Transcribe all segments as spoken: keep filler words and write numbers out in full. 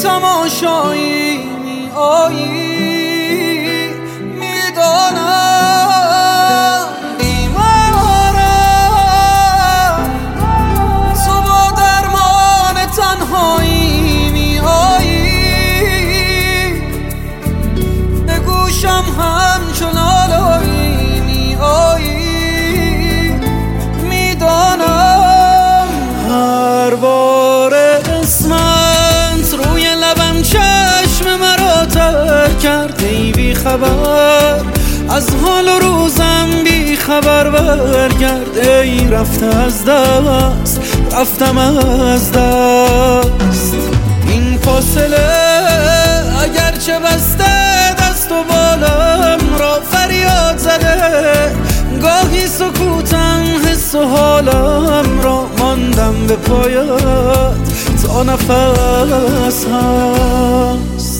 تماشایی می آیی، میدانم بیمارم، تو با درمان تنهایی می آیی، به گوشم همچون آلایی می آیی، میدانم هر بار اسمت روی لبم چشم مرا تر کرده ای، بی خبر از حال و روزم، بی خبر برگرد ای، رفته از دست، رفتم از دست. این فاصله اگرچه بسته دست و بالم را فریاد زده، گاهی سکوتم حس و حالم را ماندم به پایت تا نفس هست.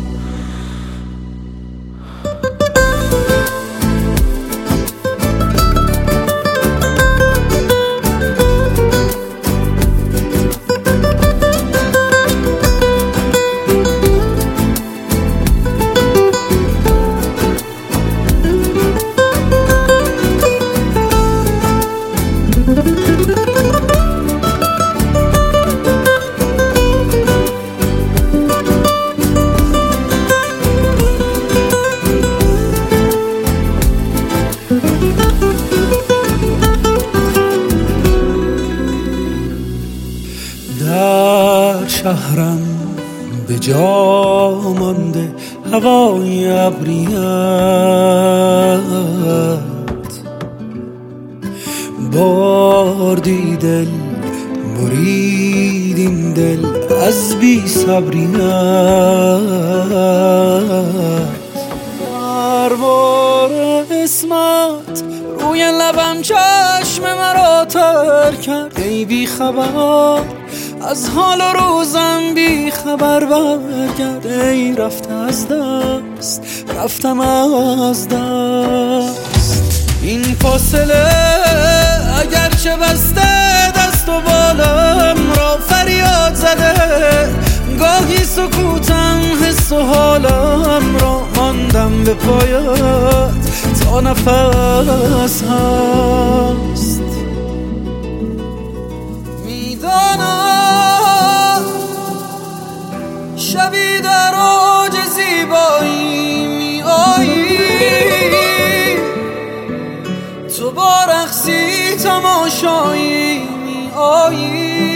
در شهرم به جا مانده هوای ابریت، بردی دل، برید این دل از بی صبریت. هر بار اسمت روی لبم چشم مرا تر کرد ای، بی خبر از حال و روزم، بی خبر برگرد ای، رفته از دست، رفتم از دست. این فاصله اگرچه بسته دست و بالم را فریاد زده، گاهی سکوتم حس و حالم را ماندم به پایت تا نفس هست. میدانم شبی در اوج زیبایی می آیی، تو با رقصی تماشایی می آیی،